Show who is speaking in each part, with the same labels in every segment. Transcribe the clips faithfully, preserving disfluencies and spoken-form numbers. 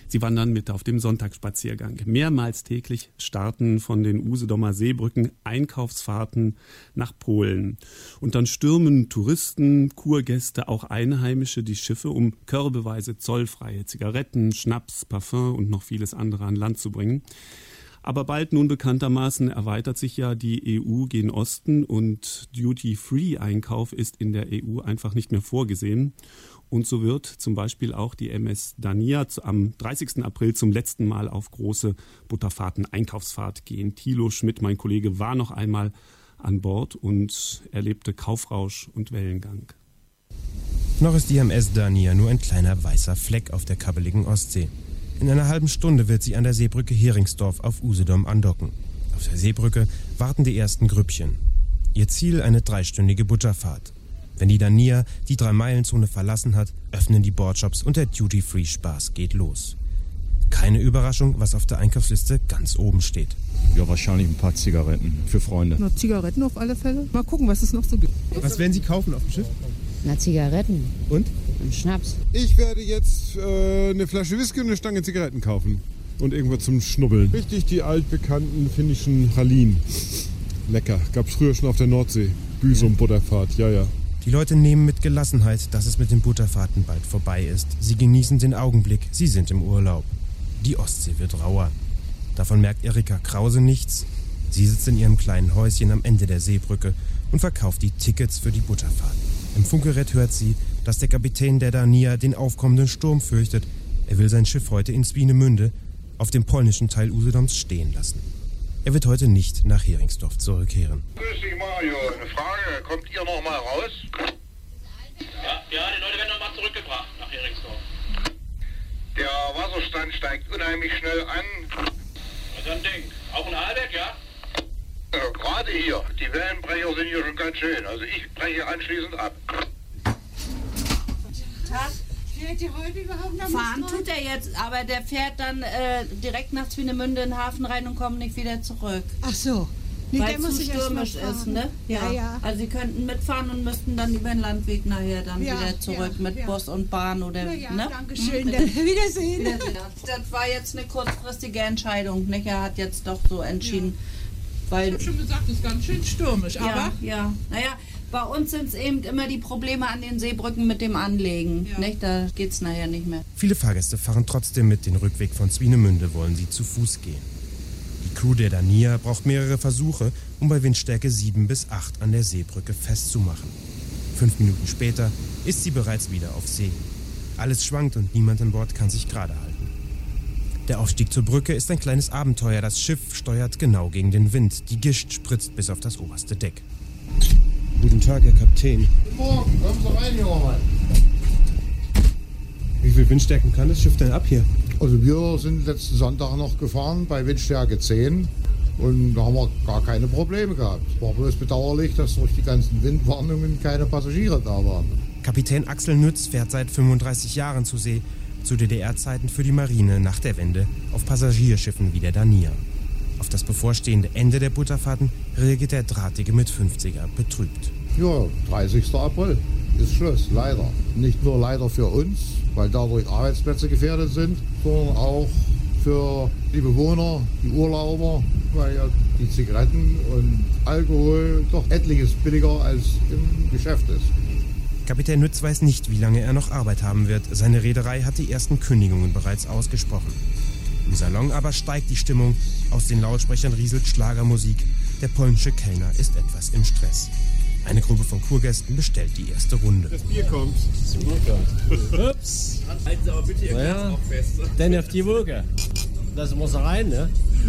Speaker 1: Sie wandern mit auf dem Sonntagsspaziergang. Mehrmals täglich starten von den Usedomer Seebrücken Einkaufsfahrten nach Polen. Und dann stürmen Touristen, Kurgäste, auch Einheimische die Schiffe, um körbeweise zollfreie Zigaretten, Schnaps, Parfum und noch vieles andere an Land zu bringen. Aber bald nun bekanntermaßen erweitert sich ja die E U gen Osten und Duty-Free-Einkauf ist in der E U einfach nicht mehr vorgesehen. Und so wird zum Beispiel auch die M S Dania am dreißigsten April zum letzten Mal auf große Butterfahrten-Einkaufsfahrt gehen. Thilo Schmidt, mein Kollege, war noch einmal an Bord und erlebte Kaufrausch und Wellengang.
Speaker 2: Noch ist die M S Dania nur ein kleiner weißer Fleck auf der kabbeligen Ostsee. In einer halben Stunde wird sie an der Seebrücke Heringsdorf auf Usedom andocken. Auf der Seebrücke warten die ersten Grüppchen. Ihr Ziel eine dreistündige Butterfahrt. Wenn die Dania die Drei-Meilen-Zone verlassen hat, öffnen die Boardshops und der Duty-Free-Spaß geht los. Keine Überraschung, was auf der Einkaufsliste ganz oben steht.
Speaker 3: Ja, wahrscheinlich ein paar Zigaretten für Freunde.
Speaker 4: Na, Zigaretten auf alle Fälle. Mal gucken, was es noch so gibt.
Speaker 5: Was werden Sie kaufen auf dem Schiff?
Speaker 6: Na, Zigaretten.
Speaker 5: Und?
Speaker 6: Und Schnaps.
Speaker 7: Ich werde jetzt äh, eine Flasche Whisky und eine Stange Zigaretten kaufen. Und irgendwas zum Schnubbeln. Richtig die altbekannten finnischen Pralinen. Lecker. Gab's früher schon auf der Nordsee. Büsum, Butterfahrt, ja, ja.
Speaker 2: Die Leute nehmen mit Gelassenheit, dass es mit den Butterfahrten bald vorbei ist. Sie genießen den Augenblick, sie sind im Urlaub. Die Ostsee wird rauer. Davon merkt Erika Krause nichts. Sie sitzt in ihrem kleinen Häuschen am Ende der Seebrücke und verkauft die Tickets für die Butterfahrt. Im Funkgerät hört sie, dass der Kapitän der Dania den aufkommenden Sturm fürchtet. Er will sein Schiff heute in Swinemünde auf dem polnischen Teil Usedoms stehen lassen. Er wird heute nicht nach Heringsdorf zurückkehren.
Speaker 8: Grüß dich, Mario. Eine Frage. Kommt ihr noch mal raus?
Speaker 9: Ja, ja, die Leute werden noch mal zurückgebracht nach Heringsdorf.
Speaker 8: Der Wasserstand steigt unheimlich schnell an.
Speaker 9: Was ist ein Ding? Auch in Ahlbeck, ja?
Speaker 8: Ja, gerade hier. Die Wellenbrecher sind hier schon ganz schön. Also ich breche anschließend ab.
Speaker 10: Tag.
Speaker 11: Fährt ihr heute überhaupt noch
Speaker 10: Fahren tut er jetzt, aber der fährt dann äh, direkt nach Swinemünde in den Hafen rein und kommt nicht wieder zurück.
Speaker 11: Ach so. Nee,
Speaker 10: weil
Speaker 11: der muss
Speaker 10: zu
Speaker 11: ich stürmisch
Speaker 10: ist, ne?
Speaker 11: Ja. ja, ja.
Speaker 10: Also sie könnten mitfahren und müssten dann über den Landweg nachher dann ja, wieder zurück
Speaker 11: ja,
Speaker 10: mit
Speaker 11: ja.
Speaker 10: Bus und Bahn oder,
Speaker 11: Na ja,
Speaker 10: ne?
Speaker 11: danke schön.
Speaker 10: Hm,
Speaker 11: Wiedersehen.
Speaker 10: Wiedersehen. Das war jetzt eine kurzfristige Entscheidung, nicht? Er hat jetzt doch so entschieden. Ja. Weil,
Speaker 4: ich habe schon gesagt, es ist ganz schön stürmisch,
Speaker 10: ja,
Speaker 4: aber...
Speaker 10: Ja, naja, bei uns sind es eben immer die Probleme an den Seebrücken mit dem Anlegen, ja. Nicht? Da geht es nachher nicht mehr.
Speaker 2: Viele Fahrgäste fahren trotzdem mit. Den Rückweg von Swinemünde wollen sie zu Fuß gehen. Die Crew der Dania braucht mehrere Versuche, um bei Windstärke sieben bis acht an der Seebrücke festzumachen. Fünf Minuten später ist sie bereits wieder auf See. Alles schwankt und niemand an Bord kann sich gerade halten. Der Aufstieg zur Brücke ist ein kleines Abenteuer. Das Schiff steuert genau gegen den Wind. Die Gischt spritzt bis auf das oberste Deck.
Speaker 5: Guten Tag, Herr Kapitän.
Speaker 8: Guten Morgen, kommen Sie rein, junger Mann.
Speaker 5: Wie viel Windstärken kann das Schiff denn ab hier?
Speaker 12: Also wir sind letzten Sonntag noch gefahren bei Windstärke zehn und da haben wir gar keine Probleme gehabt. Es war bloß bedauerlich, dass durch die ganzen Windwarnungen keine Passagiere da waren.
Speaker 2: Kapitän Axel Nütz fährt seit fünfunddreißig Jahren zu See, zu D D R-Zeiten für die Marine nach der Wende auf Passagierschiffen wie der Dania. Auf das bevorstehende Ende der Butterfahrten reagiert der Drahtige mit fünfziger betrübt.
Speaker 12: Ja, dreißigsten April ist Schluss, leider. Nicht nur leider für uns, weil dadurch Arbeitsplätze gefährdet sind, sondern auch für die Bewohner, die Urlauber, weil ja die Zigaretten und Alkohol doch etliches billiger als im Geschäft ist.
Speaker 2: Kapitän Nütz weiß nicht, wie lange er noch Arbeit haben wird. Seine Reederei hat die ersten Kündigungen bereits ausgesprochen. Im Salon aber steigt die Stimmung. Aus den Lautsprechern rieselt Schlagermusik. Der polnische Kellner ist etwas im Stress. Eine Gruppe von Kurgästen bestellt die erste Runde.
Speaker 7: Das Bier kommt.
Speaker 13: Ups. Halten Sie aber bitte Ihr Glas auch fest. Denn auf die Woge. Das muss rein, ne?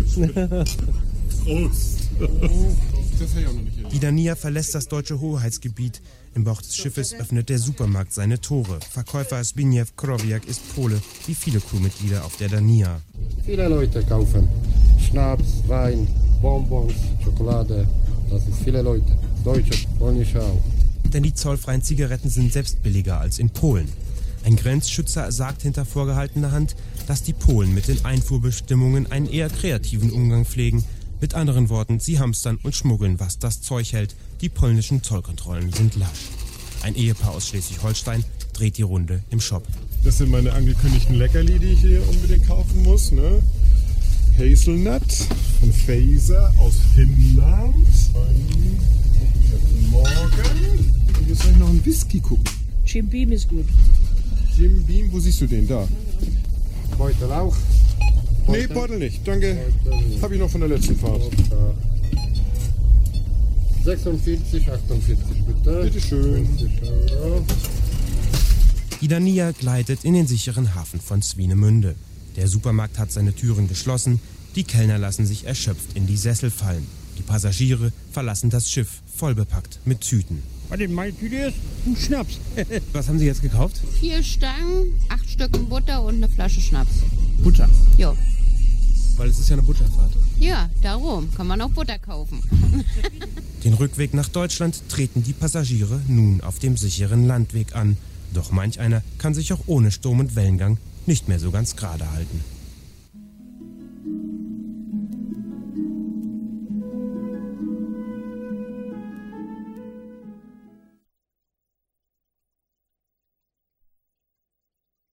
Speaker 7: Prost. Das hätte ich auch noch nicht.
Speaker 2: Die Dania verlässt das deutsche Hoheitsgebiet. Im Bauch des Schiffes öffnet der Supermarkt seine Tore. Verkäufer Zbigniew Krowiak ist Pole, wie viele Crewmitglieder auf der Dania.
Speaker 12: Viele Leute kaufen Schnaps, Wein, Bonbons, Schokolade. Das ist viele Leute. Deutsche, polnische auch.
Speaker 2: Denn die zollfreien Zigaretten sind selbst billiger als in Polen. Ein Grenzschützer sagt hinter vorgehaltener Hand, dass die Polen mit den Einfuhrbestimmungen einen eher kreativen Umgang pflegen. Mit anderen Worten, sie hamstern und schmuggeln, was das Zeug hält. Die polnischen Zollkontrollen sind lasch. Ein Ehepaar aus Schleswig-Holstein dreht die Runde im Shop.
Speaker 7: Das sind meine angekündigten Leckerli, die ich hier unbedingt kaufen muss. Ne? Hazelnut von Fazer aus Finnland. Guten Morgen. Und jetzt soll ich noch einen Whisky gucken.
Speaker 4: Jim Beam ist gut.
Speaker 7: Jim Beam, wo siehst du den? Da.
Speaker 12: Beutel auch.
Speaker 7: Nee, Beutel nicht. Danke. Habe ich noch von der letzten Fahrt.
Speaker 12: sechsundvierzig, achtundvierzig bitte.
Speaker 7: Bitteschön.
Speaker 2: Die Dania gleitet in den sicheren Hafen von Swinemünde. Der Supermarkt hat seine Türen geschlossen. Die Kellner lassen sich erschöpft in die Sessel fallen. Die Passagiere verlassen das Schiff, vollbepackt mit Tüten.
Speaker 13: Was in meine Tüte ist? Ein Schnaps.
Speaker 2: Was haben Sie jetzt gekauft?
Speaker 6: Vier Stangen, acht Stücken Butter und eine Flasche Schnaps.
Speaker 2: Butter?
Speaker 6: Jo.
Speaker 2: Weil es ist ja eine Butterfahrt.
Speaker 6: Ja, darum kann man auch Butter kaufen.
Speaker 2: Den Rückweg nach Deutschland treten die Passagiere nun auf dem sicheren Landweg an. Doch manch einer kann sich auch ohne Sturm und Wellengang nicht mehr so ganz gerade halten.